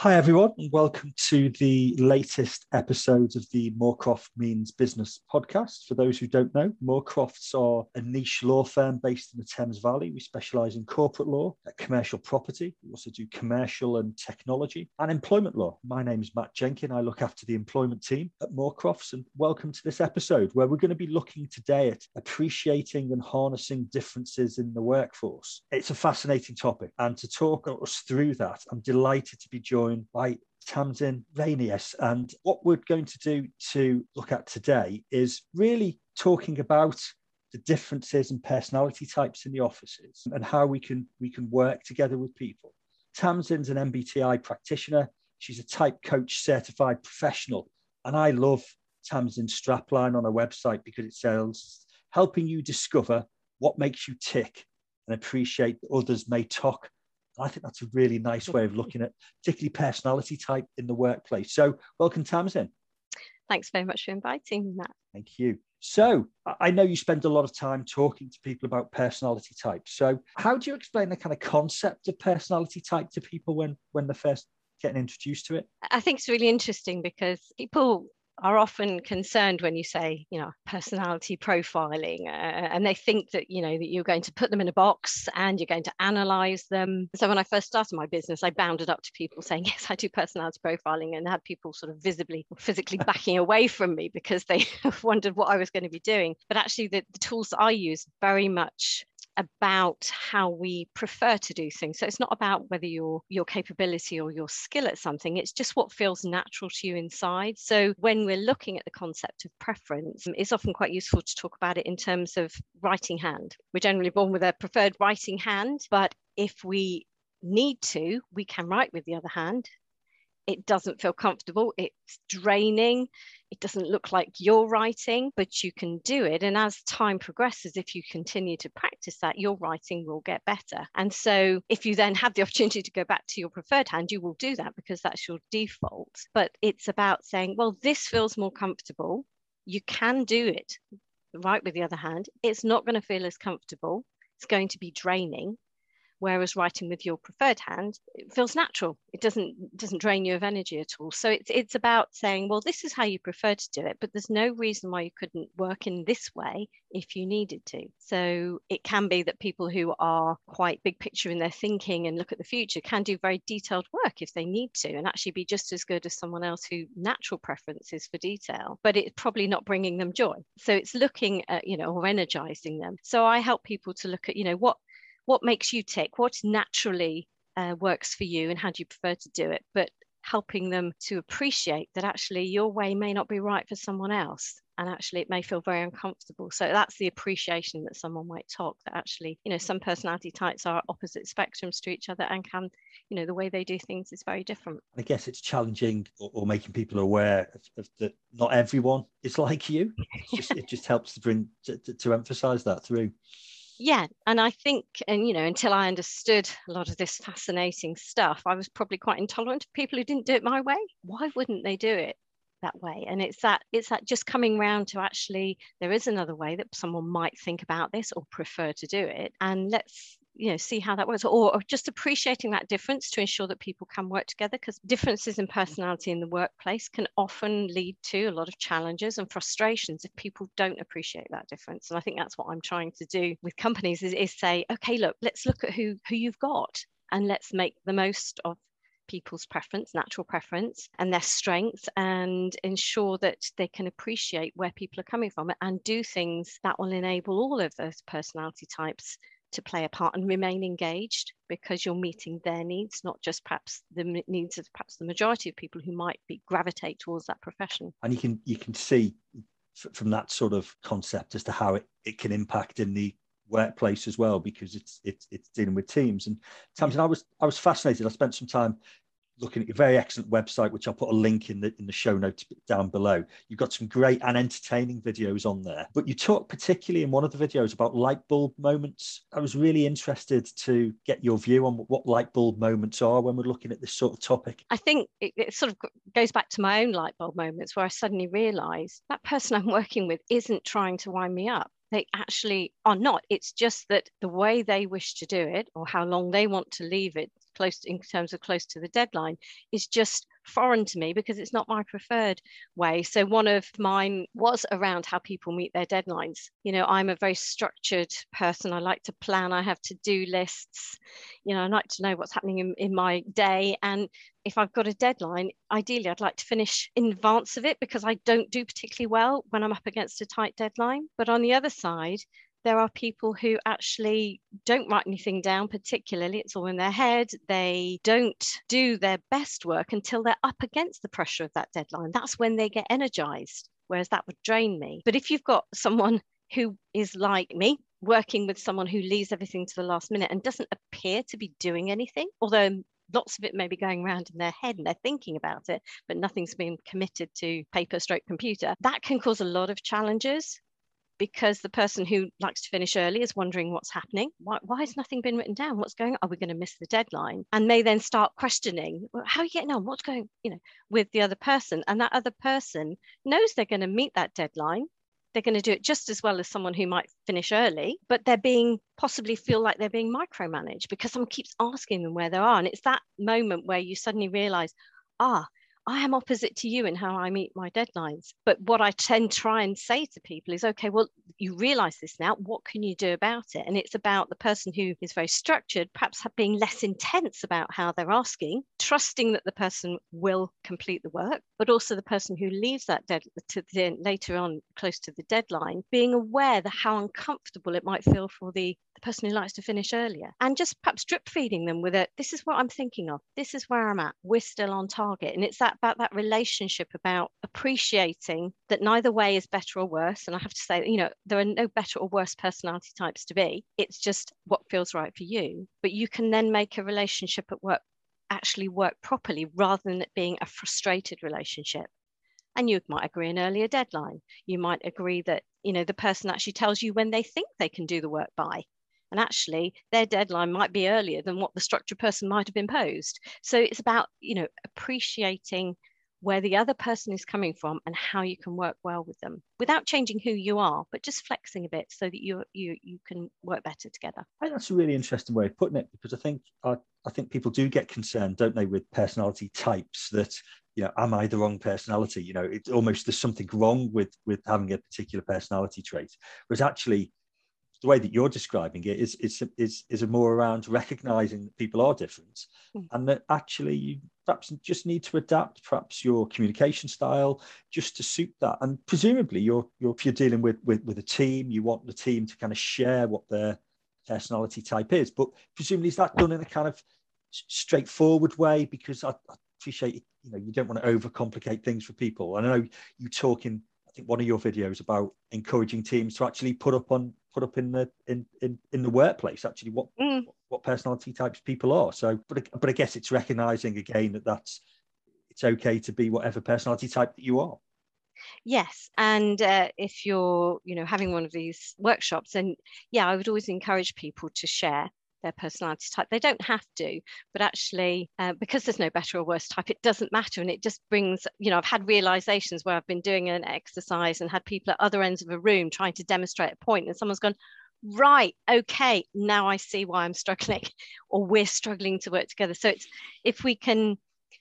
Hi, everyone, and welcome to the latest episodes of the Moorcroft Means Business podcast. For those who don't know, Moorcrofts are a niche law firm based in the Thames Valley. We specialise in corporate law, commercial property. We also do commercial and technology and employment law. My name is Matt Jenkin. I look after the employment team at Moorcrofts, and welcome to this episode where we're going to be looking today at appreciating and harnessing differences in the workforce. It's a fascinating topic, and to talk us through that, I'm delighted to be joined by Tamsin Ranius. And what we're going to do to look at today is really talking about the differences in personality types in the offices and how we can work together with people. Tamsin's an MBTI practitioner. She's a type coach certified professional. And I love Tamsin's strapline on her website because it says, helping you discover what makes you tick and appreciate that others may talk. I think that's a really nice way of looking at particularly personality type in the workplace. So welcome, Tamsin. Thanks very much for inviting me, Matt. Thank you. So I know you spend a lot of time talking to people about personality types. So how do you explain the kind of concept of personality type to people when they're first getting introduced to it? I think it's really interesting because people are often concerned when you say, personality profiling, and they think that, that you're going to put them in a box and you're going to analyze them. So when I first started my business, I bounded up to people saying, yes, I do personality profiling, and had people sort of visibly, physically backing away from me because they wondered what I was going to be doing. But actually the tools that I use very much about how we prefer to do things. So it's not about whether your capability or your skill at something, it's just what feels natural to you inside. So when we're looking at the concept of preference, it's often quite useful to talk about it in terms of writing hand. We're generally born with a preferred writing hand, but if we need to, we can write with the other hand. It doesn't feel comfortable, it's draining, it doesn't look like you're writing, but you can do it. And as time progresses, if you continue to practice that, your writing will get better. And so if you then have the opportunity to go back to your preferred hand, you will do that because that's your default. But it's about saying, well, this feels more comfortable. You can do it, right, with the other hand. It's not going to feel as comfortable. It's going to be draining. Whereas writing with your preferred hand, it feels natural. It doesn't drain you of energy at all. So it's about saying, well, this is how you prefer to do it, but there's no reason why you couldn't work in this way if you needed to. So it can be that people who are quite big picture in their thinking and look at the future can do very detailed work if they need to, and actually be just as good as someone else who natural preference is for detail, but it's probably not bringing them joy. So it's looking at, or energizing them. So I help people to look at, what makes you tick, what naturally works for you, and how do you prefer to do it, but helping them to appreciate that actually your way may not be right for someone else, and actually it may feel very uncomfortable. So that's the appreciation that someone might talk, that actually, some personality types are opposite spectrums to each other and can, the way they do things is very different. I guess it's challenging or making people aware of that not everyone is like you. It just helps to bring to emphasize that through. Yeah, and I think, until I understood a lot of this fascinating stuff, I was probably quite intolerant of people who didn't do it my way. Why wouldn't they do it that way? And it's that just coming round to actually, there is another way that someone might think about this or prefer to do it, and let's see how that works, or just appreciating that difference to ensure that people can work together, because differences in personality in the workplace can often lead to a lot of challenges and frustrations if people don't appreciate that difference. And I think that's what I'm trying to do with companies is say, okay, look, let's look at who you've got, and let's make the most of people's preference, natural preference, and their strengths, and ensure that they can appreciate where people are coming from and do things that will enable all of those personality types to play a part and remain engaged, because you're meeting their needs, not just perhaps the needs of perhaps the majority of people who might gravitate towards that profession. And you can see from that sort of concept as to how it can impact in the workplace as well, because it's dealing with teams. And Tamsin, I was fascinated. I spent some time looking at your very excellent website, which I'll put a link in the show notes down below. You've got some great and entertaining videos on there, but you talk particularly in one of the videos about light bulb moments. I was really interested to get your view on what light bulb moments are when we're looking at this sort of topic. I think it sort of goes back to my own light bulb moments where I suddenly realized that person I'm working with isn't trying to wind me up. They actually are not. It's just that the way they wish to do it, or how long they want to leave it in terms of close to the deadline, is just foreign to me because it's not my preferred way. So one of mine was around how people meet their deadlines. I'm a very structured person. I like to plan. I have to-do lists. I like to know what's happening in my day. And if I've got a deadline, ideally I'd like to finish in advance of it, because I don't do particularly well when I'm up against a tight deadline. But on the other side, there are people who actually don't write anything down particularly. It's all in their head. They don't do their best work until they're up against the pressure of that deadline. That's when they get energized, whereas that would drain me. But if you've got someone who is like me, working with someone who leaves everything to the last minute and doesn't appear to be doing anything, although lots of it may be going around in their head and they're thinking about it, but nothing's been committed to paper stroke computer, that can cause a lot of challenges, because the person who likes to finish early is wondering what's happening. Why has nothing been written down? What's going on? Are we going to miss the deadline? And may then start questioning, well, how are you getting on? What's going, with the other person? And that other person knows they're going to meet that deadline. They're going to do it just as well as someone who might finish early, but they're possibly feel like they're being micromanaged because someone keeps asking them where they are. And it's that moment where you suddenly realize, I am opposite to you in how I meet my deadlines. But what I try and say to people is, okay, well, you realize this now. What can you do about it? And it's about the person who is very structured, perhaps being less intense about how they're asking, trusting that the person will complete the work, but also the person who leaves that later on close to the deadline, being aware that how uncomfortable it might feel for the person who likes to finish earlier, and just perhaps drip feeding them with this is what I'm thinking of, this is where I'm at, we're still on target. And it's about that relationship, about appreciating that neither way is better or worse. And I have to say, there are no better or worse personality types to be. It's just what feels right for you. But you can then make a relationship at work actually work properly, rather than it being a frustrated relationship. And you might agree an earlier deadline. You might agree that, the person actually tells you when they think they can do the work by. And actually, their deadline might be earlier than what the structured person might have imposed. So it's about, appreciating where the other person is coming from and how you can work well with them without changing who you are, but just flexing a bit so that you can work better together. I think that's a really interesting way of putting it, because I think people do get concerned, don't they, with personality types, that, am I the wrong personality? It's almost there's something wrong with having a particular personality trait. Whereas actually, the way that you're describing it is a more around recognizing that people are different, and that actually you perhaps just need to adapt perhaps your communication style just to suit that. And presumably if you're dealing with a team, you want the team to kind of share what their personality type is, but presumably is that done in a kind of straightforward way? Because I appreciate, you don't want to overcomplicate things for people. I know you talk in, I think, one of your videos about encouraging teams to actually put up in the workplace actually what personality types people are. So, but I guess it's recognizing again that it's okay to be whatever personality type that you are. Yes, and if you're having one of these workshops, then I would always encourage people to share their personality type. They don't have to, but actually, because there's no better or worse type, it doesn't matter. And it just brings, I've had realizations where I've been doing an exercise and had people at other ends of a room trying to demonstrate a point, and someone's gone, right, okay, now I see why I'm struggling, or we're struggling to work together. So if we can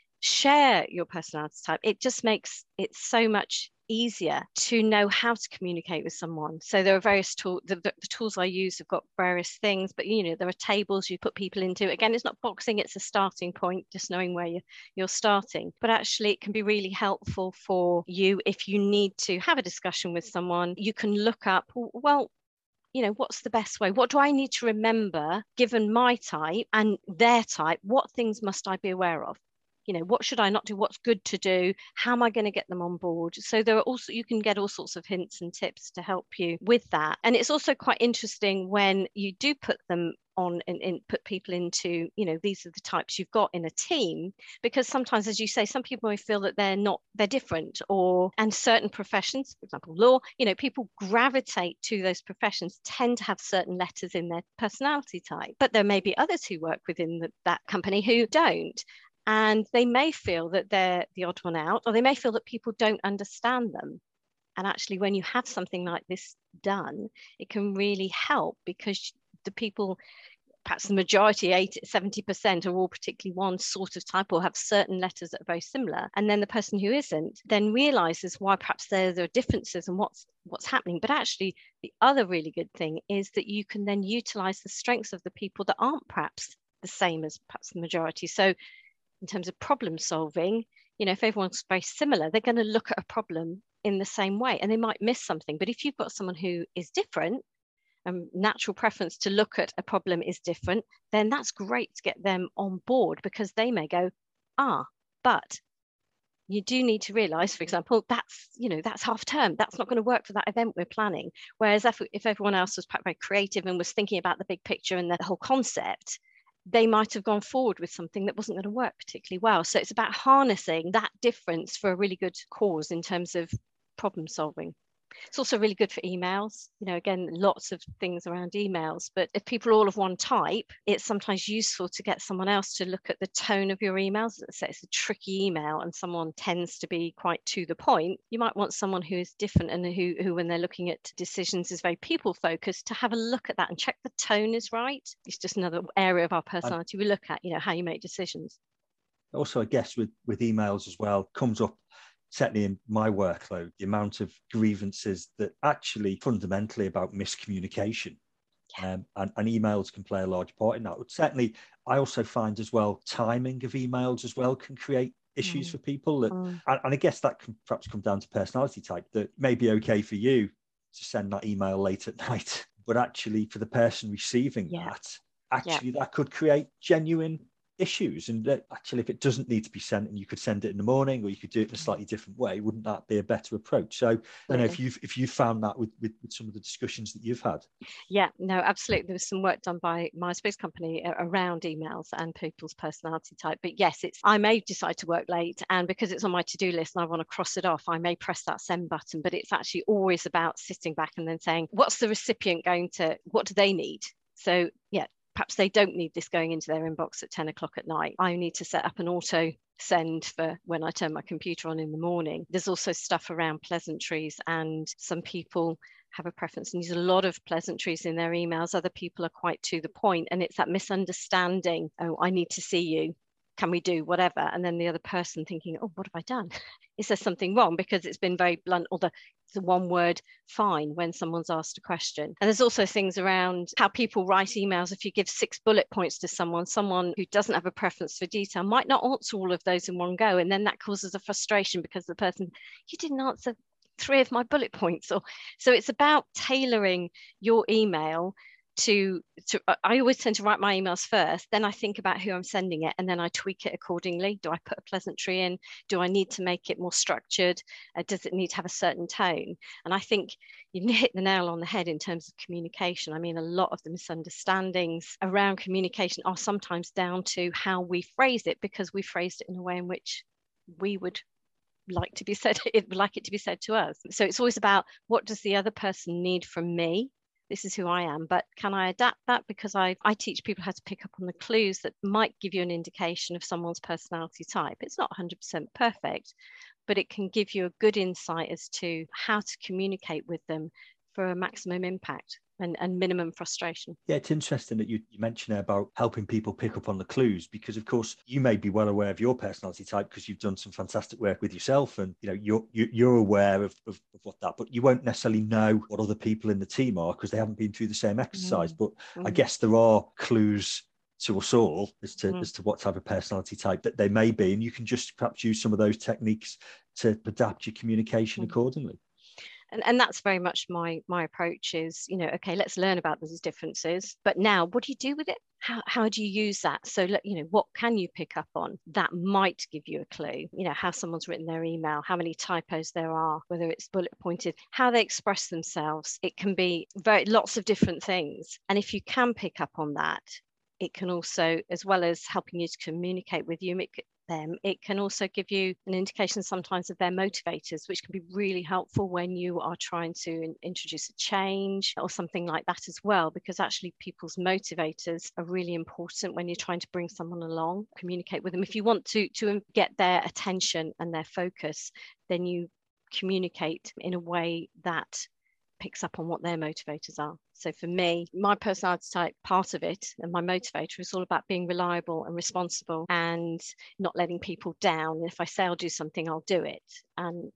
share your personality type, it just makes it so much easier to know how to communicate with someone. So there are various tools. The tools I use have got various things, but there are tables you put people into. Again, it's not boxing, it's a starting point, just knowing where you're starting. But actually, it can be really helpful for you if you need to have a discussion with someone. You can look up, well, what's the best way? What do I need to remember given my type and their type? What things must I be aware of? What should I not do? What's good to do? How am I going to get them on board? So you can get all sorts of hints and tips to help you with that. And it's also quite interesting when you do put them on and put people into, these are the types you've got in a team, because sometimes, as you say, some people may feel that they're different, and certain professions, for example, law, people gravitate to those professions, tend to have certain letters in their personality type, but there may be others who work within that company who don't. And they may feel that they're the odd one out, or they may feel that people don't understand them. And actually, when you have something like this done, it can really help, because the people, perhaps the majority, 70%, are all particularly one sort of type or have certain letters that are very similar. And then the person who isn't then realizes why perhaps there are differences and what's happening. But actually, the other really good thing is that you can then utilize the strengths of the people that aren't perhaps the same as perhaps the majority. So in terms of problem solving, if everyone's very similar, they're going to look at a problem in the same way and they might miss something. But if you've got someone who is different, natural preference to look at a problem is different, then that's great to get them on board, because they may go, but you do need to realize, for example, that's half term. That's not going to work for that event we're planning. Whereas if everyone else was very creative and was thinking about the big picture and the whole concept, they might have gone forward with something that wasn't going to work particularly well. So it's about harnessing that difference for a really good cause in terms of problem solving. It's also really good for emails. Again, lots of things around emails, but if people are all of one type, it's sometimes useful to get someone else to look at the tone of your emails. Let's say it's a tricky email and someone tends to be quite to the point. You might want someone who is different and who when they're looking at decisions, is very people focused, to have a look at that and check the tone is right. It's just another area of our personality we look at, how you make decisions. Also, I guess with emails as well, comes up certainly in my workload, the amount of grievances that actually fundamentally about miscommunication. And emails can play a large part in that. But certainly, I also find as well, timing of emails as well can create issues for people. That, and I guess that can perhaps come down to personality type, that may be okay for you to send that email late at night, but actually for the person receiving that could create genuine issues. And actually, if it doesn't need to be sent and you could send it in the morning, or you could do it in a slightly different way, wouldn't that be a better approach? So I don't know if you found that with some of the discussions that you've had. Yeah, no, absolutely. There was some work done by my space company around emails and people's personality type. But yes, I may decide to work late, and because it's on my to-do list and I want to cross it off, I may press that send button. But it's actually always about sitting back and then saying, what's the recipient what do they need? So yeah, perhaps they don't need this going into their inbox at 10 o'clock at night. I need to set up an auto send for when I turn my computer on in the morning. There's also stuff around pleasantries, and some people have a preference and use a lot of pleasantries in their emails. Other people are quite to the point, and it's that misunderstanding. Oh, I need to see you. Can we do whatever? And then the other person thinking, oh, what have I done? Is there something wrong? Because it's been very blunt, or the one word fine when someone's asked a question. And there's also things around how people write emails. If you give 6 bullet points to someone who doesn't have a preference for detail might not answer all of those in one go. And then that causes a frustration because the person, you didn't answer 3 of my bullet points. So it's about tailoring your email to I always tend to write my emails first, then I think about who I'm sending it, and then I tweak it accordingly. Do I put a pleasantry in? Do I need to make it more structured? Does it need to have a certain tone? And I think you hit the nail on the head in terms of communication. I mean, a lot of the misunderstandings around communication are sometimes down to how we phrase it, because we phrased it in a way in which we would like it to be said to us. So it's always about, what does the other person need from me? This is who I am, but can I adapt that? Because I teach people how to pick up on the clues that might give you an indication of someone's personality type. It's not 100% perfect, but it can give you a good insight as to how to communicate with them for a maximum impact and minimum frustration. Yeah, it's interesting that you mentioned about helping people pick up on the clues, because of course you may be well aware of your personality type because you've done some fantastic work with yourself, and you're aware of what that, but you won't necessarily know what other people in the team are because they haven't been through the same exercise. But I guess there are clues to us all as to what type of personality type that they may be, and you can just perhaps use some of those techniques to adapt your communication accordingly. And that's very much my approach is, okay, let's learn about these differences. But now, what do you do with it? How do you use that? So, what can you pick up on that might give you a clue? How someone's written their email, how many typos there are, whether it's bullet pointed, how they express themselves. It can be lots of different things. And if you can pick up on that, it can also, as well as helping you to communicate with you, it can also give you an indication sometimes of their motivators, which can be really helpful when you are trying to introduce a change or something like that as well, because actually people's motivators are really important when you're trying to bring someone along, communicate with them. If you want to get their attention and their focus, then you communicate in a way that picks up on what their motivators are. So for me, my personality type, part of it, and my motivator is all about being reliable and responsible and not letting people down. And if I say I'll do something, I'll do it. And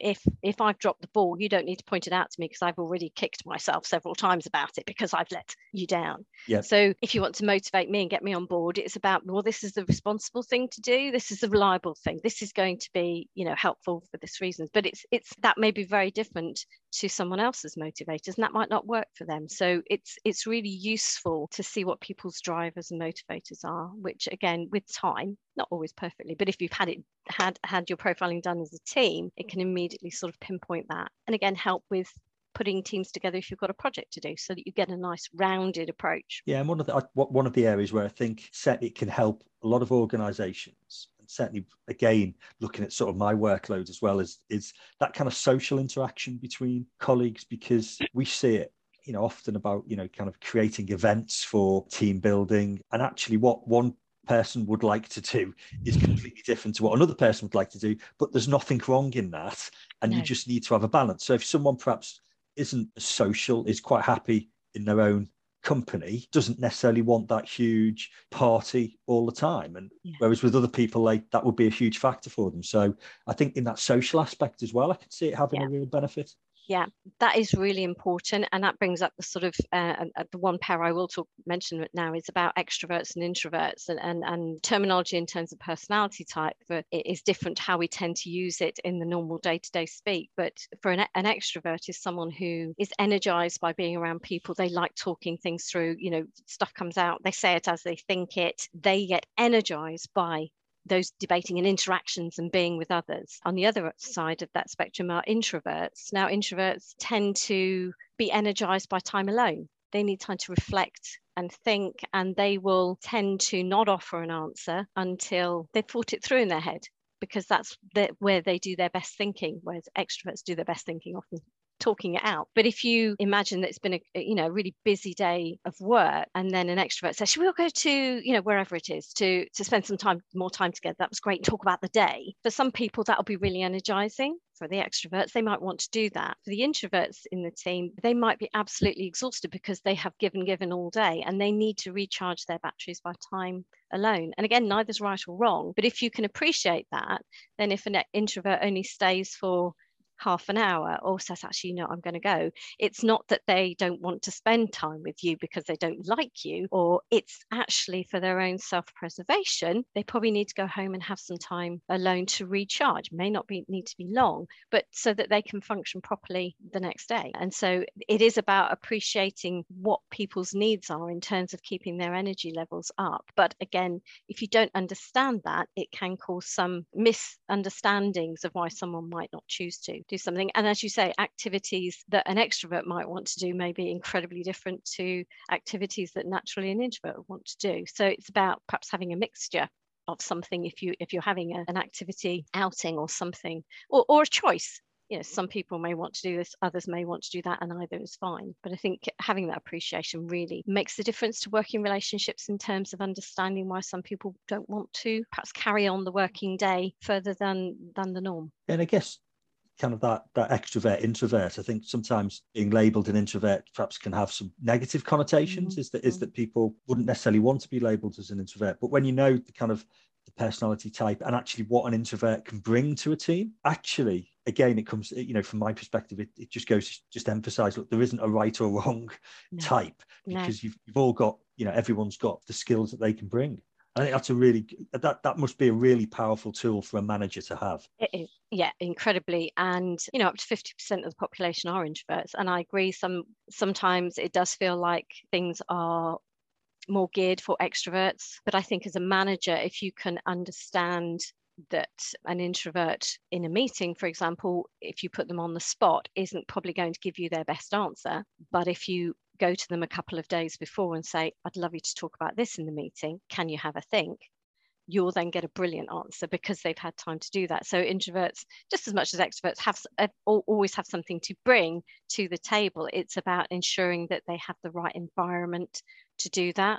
if I've dropped the ball, you don't need to point it out to me, because I've already kicked myself several times about it because I've let you down. Yep. So if you want to motivate me and get me on board, it's about, well, this is the responsible thing to do. This is the reliable thing. This is going to be, helpful for this reason. But it's that may be very different to someone else's motivators, and that might not work for them. So it's really useful to see what people's drivers and motivators are, which again, with time, not always perfectly, but if you've had your profiling done as a team, it can immediately sort of pinpoint that, and again help with putting teams together if you've got a project to do, so that you get a nice rounded approach. Yeah, and one of the areas where I think it can help a lot of organizations, and certainly again looking at sort of my workload as well, is that kind of social interaction between colleagues, because we see it often about kind of creating events for team building, and actually what one person would like to do is completely different to what another person would like to do, but there's nothing wrong in that, and you just need to have a balance. So if someone perhaps isn't social, is quite happy in their own company, doesn't necessarily want that huge party all the time, and whereas with other people, like, that would be a huge factor for them. So I think in that social aspect as well, I could see it having a real benefit. Yeah, that is really important. And that brings up the sort of the one pair I will mention now is about extroverts and introverts, and terminology in terms of personality type. But it is different how we tend to use it in the normal day-to-day speak. But for an extrovert is someone who is energized by being around people. They like talking things through, stuff comes out, they say it as they think it. They get energized by those debating and interactions and being with others. On the other side of that spectrum are introverts. Now, introverts tend to be energized by time alone. They need time to reflect and think, and they will tend to not offer an answer until they've thought it through in their head, because that's where they do their best thinking, whereas extroverts do their best thinking often talking it out. But if you imagine that it's been a really busy day of work, and then an extrovert says, should we all go to wherever it is to spend more time together, that was great, talk about the day. For some people that'll be really energizing. For the extroverts, they might want to do that. For the introverts in the team, they might be absolutely exhausted because they have given all day, and they need to recharge their batteries by time alone. And again, neither's right or wrong, but if you can appreciate that, then if an introvert only stays for half an hour or says, actually, I'm going to go, it's not that they don't want to spend time with you because they don't like you, or it's actually for their own self-preservation. They probably need to go home and have some time alone to recharge. May not need to be long, but so that they can function properly the next day. And so it is about appreciating what people's needs are in terms of keeping their energy levels up. But again, if you don't understand that, it can cause some misunderstandings of why someone might not choose to do something. And as you say, activities that an extrovert might want to do may be incredibly different to activities that naturally an introvert would want to do. So it's about perhaps having a mixture of something if you're having an activity outing or something, or a choice. Some people may want to do this, others may want to do that, and either is fine. But I think having that appreciation really makes the difference to working relationships in terms of understanding why some people don't want to perhaps carry on the working day further than the norm. And I guess kind of that extrovert introvert, I think sometimes being labelled an introvert perhaps can have some negative connotations. Is that people wouldn't necessarily want to be labelled as an introvert, but when you know the kind of the personality type and actually what an introvert can bring to a team, actually, again, it comes, from my perspective, it just goes to just emphasize, look, there isn't a right or wrong type, because you've all got, everyone's got the skills that they can bring. I think that's that must be a really powerful tool for a manager to have. It is, yeah, incredibly. And up to 50% of the population are introverts. And I agree, sometimes it does feel like things are more geared for extroverts. But I think as a manager, if you can understand that an introvert in a meeting, for example, if you put them on the spot, isn't probably going to give you their best answer. But if you go to them a couple of days before and say, I'd love you to talk about this in the meeting, can you have a think? You'll then get a brilliant answer because they've had time to do that. So introverts, just as much as extroverts, always have something to bring to the table. It's about ensuring that they have the right environment to do that.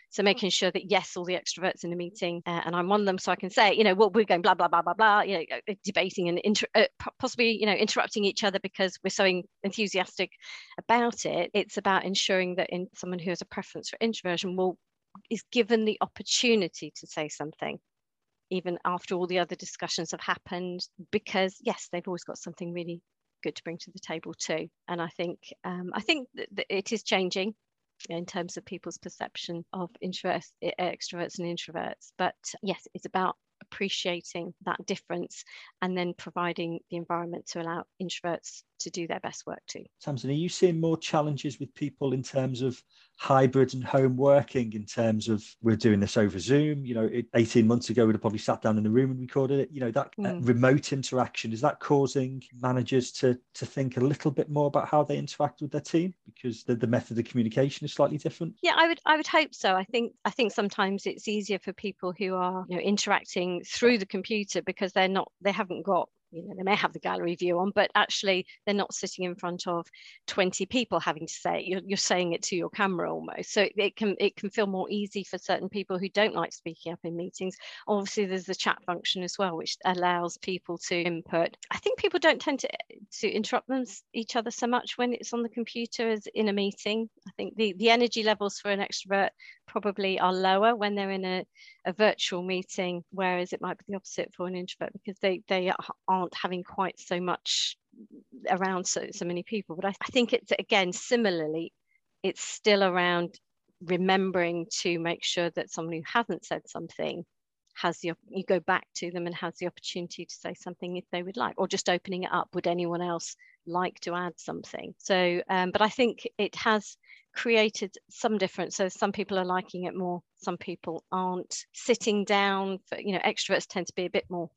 So making sure that, yes, all the extroverts in the meeting, and I'm one of them, so I can say, well, we're going blah, blah, blah, blah, blah, debating and possibly, interrupting each other because we're so enthusiastic about it. It's about ensuring that someone who has a preference for introversion is given the opportunity to say something, even after all the other discussions have happened, because yes, they've always got something really good to bring to the table too. And I think that it is changing in terms of people's perception of extroverts and introverts. But yes, it's about appreciating that difference and then providing the environment to allow introverts to do their best work too. Tamsin, are you seeing more challenges with people in terms of hybrid and home working, in terms of we're doing this over Zoom? 18 months ago, we'd have probably sat down in the room and recorded it. That remote interaction, is that causing managers to think a little bit more about how they interact with their team because the method of communication is slightly different? Yeah, I would hope so. I think sometimes it's easier for people who are interacting through the computer because they haven't got, they may have the gallery view on, but actually they're not sitting in front of 20 people having to say it. You're saying it to your camera almost. So it can feel more easy for certain people who don't like speaking up in meetings. Obviously, there's the chat function as well, which allows people to input. I think people don't tend to interrupt each other so much when it's on the computer as in a meeting. I think the energy levels for an extrovert probably are lower when they're in a virtual meeting, whereas it might be the opposite for an introvert because they aren't having quite so much around so many people. But I think it's, again, similarly, it's still around remembering to make sure that someone who hasn't said something you go back to them and has the opportunity to say something if they would like, or just opening it up. Would anyone else like to add something? So, but I think it has created some difference. So some people are liking it more, some people aren't. Sitting down, extroverts tend to be a bit more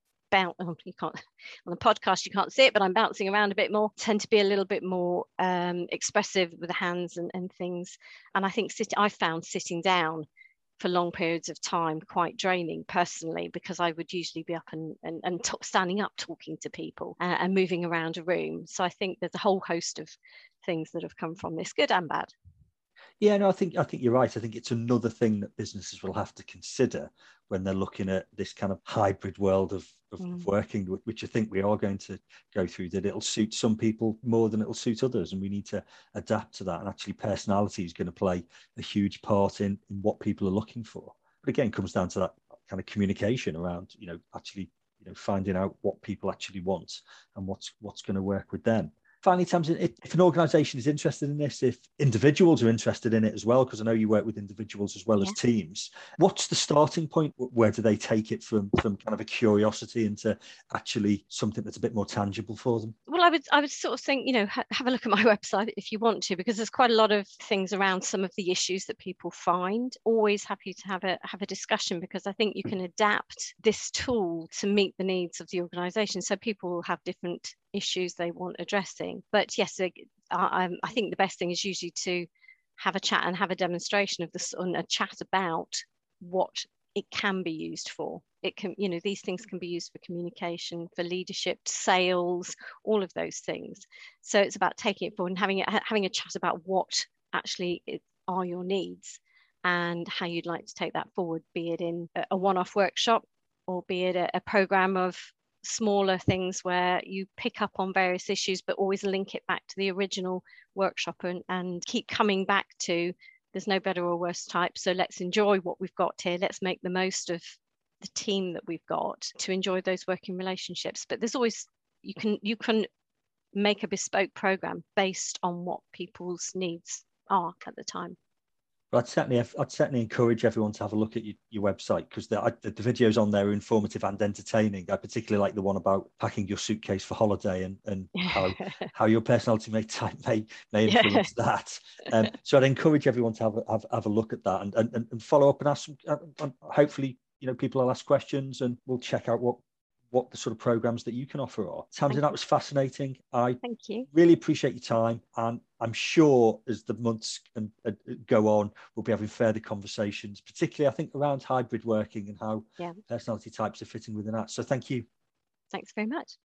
you can't on the podcast, you can't see it, but I'm bouncing around a bit more, tend to be a little bit more expressive with the hands and things. And I think I found sitting down for long periods of time quite draining personally, because I would usually be up and standing up talking to people and moving around a room. So I think there's a whole host of things that have come from this, good and bad. Yeah, no, I think you're right. I think it's another thing that businesses will have to consider when they're looking at this kind of hybrid world of working, which I think we are going to go through, that it'll suit some people more than it'll suit others. And we need to adapt to that. And actually personality is going to play a huge part in what people are looking for. But again, it comes down to that kind of communication around, actually, finding out what people actually want and what's going to work with them. Finally, Tamsin, if an organisation is interested in this, if individuals are interested in it as well, because I know you work with individuals as well as teams, what's the starting point? Where do they take it from kind of a curiosity into actually something that's a bit more tangible for them? Well, I would sort of think, have a look at my website if you want to, because there's quite a lot of things around some of the issues that people find. Always happy to have a discussion, because I think you can adapt this tool to meet the needs of the organisation. So people will have different issues they want addressing. But yes, I think the best thing is usually to have a chat and have a demonstration of this, and a chat about what it can be used for. It can, these things can be used for communication, for leadership, sales, all of those things. So it's about taking it forward and having a chat about what actually are your needs and how you'd like to take that forward, be it in a one-off workshop or be it a program of smaller things where you pick up on various issues but always link it back to the original workshop and keep coming back to, there's no better or worse type, so let's enjoy what we've got here. Let's make the most of the team that we've got to enjoy those working relationships. But there's always, you can make a bespoke program based on what people's needs are at the time. Well, I'd certainly encourage everyone to have a look at your website, because the videos on there are informative and entertaining. I particularly like the one about packing your suitcase for holiday and how your personality may influence that. So I'd encourage everyone to have a look at that and follow up and ask some, hopefully, people will ask questions and we'll check out what the sort of programs that you can offer are. Tamsin, that was fascinating. Thank you. Really appreciate your time, and I'm sure as the months go on, we'll be having further conversations, particularly I think around hybrid working and how personality types are fitting within that. So thank you. Thanks very much.